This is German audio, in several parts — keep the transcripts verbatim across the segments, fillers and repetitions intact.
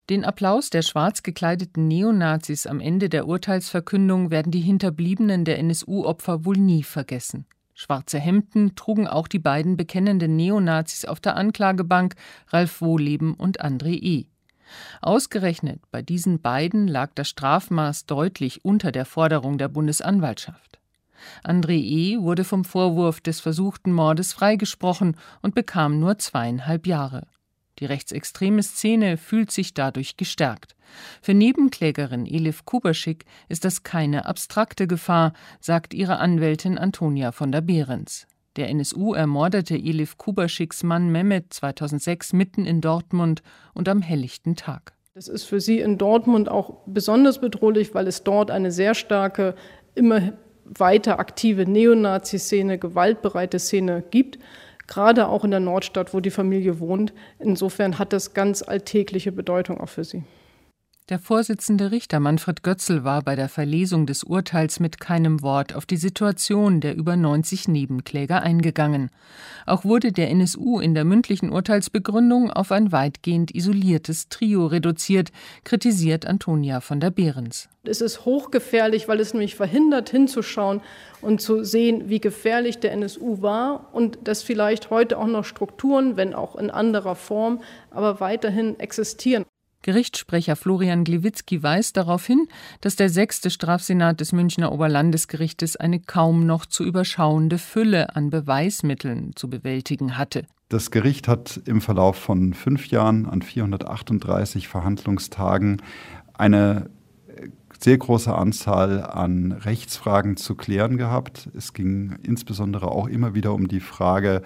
Den Applaus der schwarz gekleideten Neonazis am Ende der Urteilsverkündung werden die Hinterbliebenen der N S U-Opfer wohl nie vergessen. Schwarze Hemden trugen auch die beiden bekennenden Neonazis auf der Anklagebank, Ralf Wohleben und André E. Ausgerechnet bei diesen beiden lag das Strafmaß deutlich unter der Forderung der Bundesanwaltschaft. André E. wurde vom Vorwurf des versuchten Mordes freigesprochen und bekam nur zweieinhalb Jahre. Die rechtsextreme Szene fühlt sich dadurch gestärkt. Für Nebenklägerin Elif Kubaschik ist das keine abstrakte Gefahr, sagt ihre Anwältin Antonia von der Behrens. Der N S U ermordete Elif Kubaschiks Mann Mehmet zweitausendsechs mitten in Dortmund und am helllichten Tag. Das ist für sie in Dortmund auch besonders bedrohlich, weil es dort eine sehr starke, immer weiter aktive Neonazi-Szene, gewaltbereite Szene gibt. Gerade auch in der Nordstadt, wo die Familie wohnt. Insofern hat das ganz alltägliche Bedeutung auch für sie. Der Vorsitzende Richter Manfred Götzl war bei der Verlesung des Urteils mit keinem Wort auf die Situation der über neunzig Nebenkläger eingegangen. Auch wurde der N S U in der mündlichen Urteilsbegründung auf ein weitgehend isoliertes Trio reduziert, kritisiert Antonia von der Behrens. Es ist hochgefährlich, weil es nämlich verhindert, hinzuschauen und zu sehen, wie gefährlich der N S U war und dass vielleicht heute auch noch Strukturen, wenn auch in anderer Form, aber weiterhin existieren. Gerichtssprecher Florian Gliwitzki weist darauf hin, dass der sechste Strafsenat des Münchner Oberlandesgerichtes eine kaum noch zu überschauende Fülle an Beweismitteln zu bewältigen hatte. Das Gericht hat im Verlauf von fünf Jahren an vierhundertachtunddreißig Verhandlungstagen eine sehr große Anzahl an Rechtsfragen zu klären gehabt. Es ging insbesondere auch immer wieder um die Frage,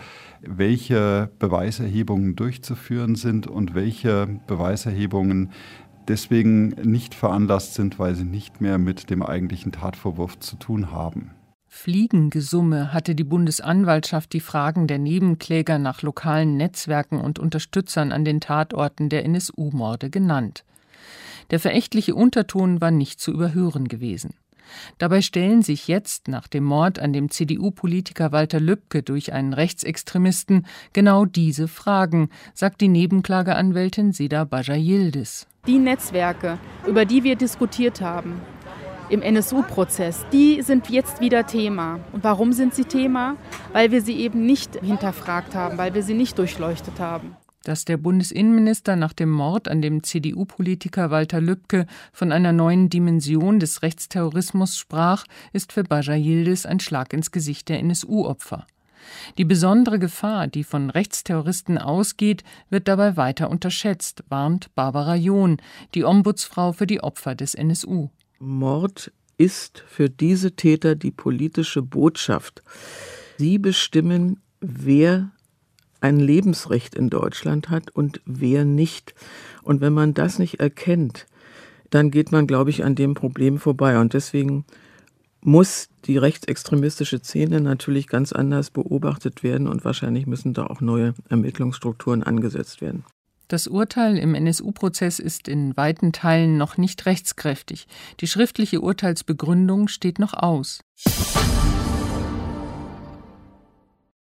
welche Beweiserhebungen durchzuführen sind und welche Beweiserhebungen deswegen nicht veranlasst sind, weil sie nicht mehr mit dem eigentlichen Tatvorwurf zu tun haben. Fliegengesumme hatte die Bundesanwaltschaft die Fragen der Nebenkläger nach lokalen Netzwerken und Unterstützern an den Tatorten der N S U-Morde genannt. Der verächtliche Unterton war nicht zu überhören gewesen. Dabei stellen sich jetzt, nach dem Mord an dem C D U-Politiker Walter Lübcke durch einen Rechtsextremisten, genau diese Fragen, sagt die Nebenklageanwältin Seda Baja Yildiz. Die Netzwerke, über die wir diskutiert haben im N S U-Prozess, die sind jetzt wieder Thema. Und warum sind sie Thema? Weil wir sie eben nicht hinterfragt haben, weil wir sie nicht durchleuchtet haben. Dass der Bundesinnenminister nach dem Mord an dem C D U-Politiker Walter Lübcke von einer neuen Dimension des Rechtsterrorismus sprach, ist für Baja Yildiz ein Schlag ins Gesicht der N S U-Opfer. Die besondere Gefahr, die von Rechtsterroristen ausgeht, wird dabei weiter unterschätzt, warnt Barbara John, die Ombudsfrau für die Opfer des N S U. Mord ist für diese Täter die politische Botschaft. Sie bestimmen, wer ein Lebensrecht in Deutschland hat und wer nicht. Und wenn man das nicht erkennt, dann geht man, glaube ich, an dem Problem vorbei. Und deswegen muss die rechtsextremistische Szene natürlich ganz anders beobachtet werden und wahrscheinlich müssen da auch neue Ermittlungsstrukturen angesetzt werden. Das Urteil im N S U-Prozess ist in weiten Teilen noch nicht rechtskräftig. Die schriftliche Urteilsbegründung steht noch aus.